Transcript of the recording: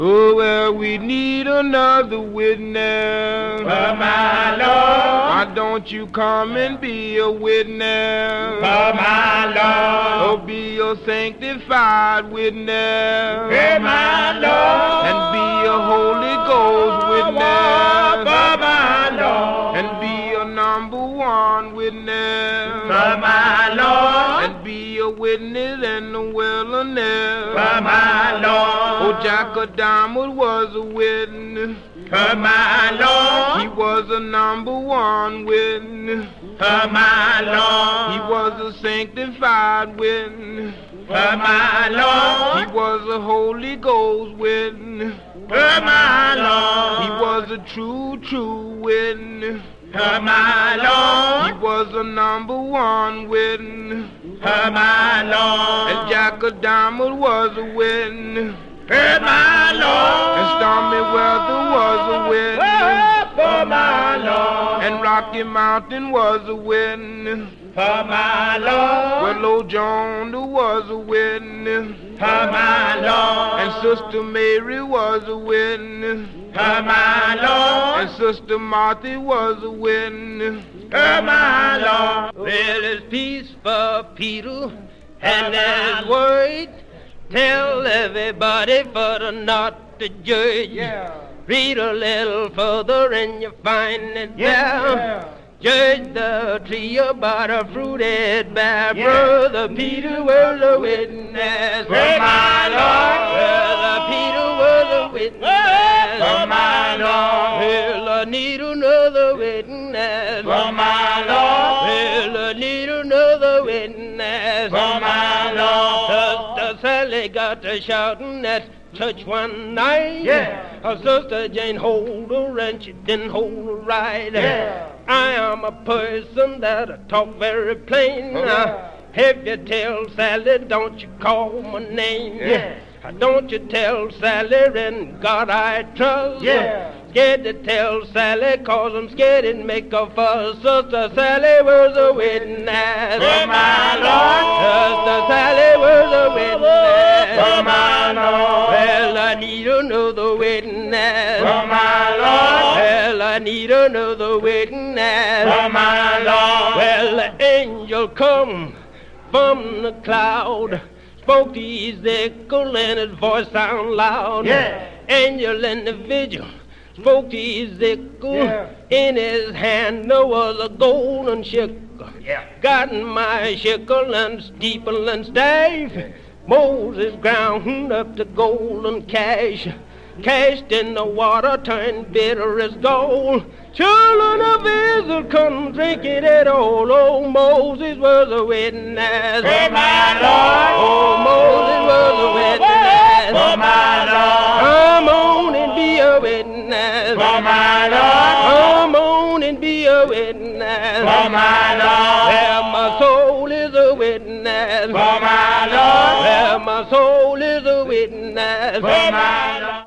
Oh, well, we need another witness. For my Lord. Why don't you come and be a witness? For my Lord. Oh, be a sanctified witness. For my Lord. And be a Holy Ghost witness. For my Lord. And be a #1 witness. For my Lord. And be a witness in the wilderness. For my Lord. Oh, Jack of Diamond was a witness. For my Lord. He was a #1 witness. For my Lord. He was a sanctified witness. For my Lord. He was a Holy Ghost witness. For my Lord. He was a true witness. For my Lord. He was a #1 witness. For my Lord. And Jack of Diamond was a witness. For my Lord. And Stormy Weather was a witness. For my Lord. And Rocky Mountain was a witness. For my Lord. Well, Old John was a witness. For my Lord. And Sister Mary was a witness. For my Lord. And Sister Martha was a witness. For my Lord. Well, it's peace for Peter, and there's word. Tell everybody for the not to judge. Read a little further and you find it there. Judge the tree by the fruit it bear. Brother Peter was a witness. For my Lord. Brother Peter was a witness. For my Lord. Well, I need another witness. For my Lord. Well, I need another witness. For my Lord. Sister Sally got to shouting at church one night. Her Sister Jane hold her and she didn't hold her right. I am a person that I talk very plain. If you tell Sally, don't you call my name. Don't you tell Sally, in God I trust. Scared to tell Sally, cause I'm scared it'd make a fuss. Sister Sally was a witness. For my Lord. Sister Sally was a witness. For my Lord. Well, I need another witness. For my Lord. Well, I need another witness. For my Lord. Well, the angel come from the cloud, spoke to Ezekiel and his voice sound loud. Angel in the vigil spoke to Ezekiel. In his hand there was a golden shekel. Got in my shekel and steeple and staff. Moses ground up the golden cash. Cast in the water, turned bitter as gold. Children of Israel couldn't drink it at all. Oh, Moses was a witness. For my Lord. Oh, Moses was a witness. For my Lord. Come on and be a witness. For my Lord. Come on and be a witness. For my Lord. Well, my soul is a witness. For my Lord. Well, my soul is a witness. For my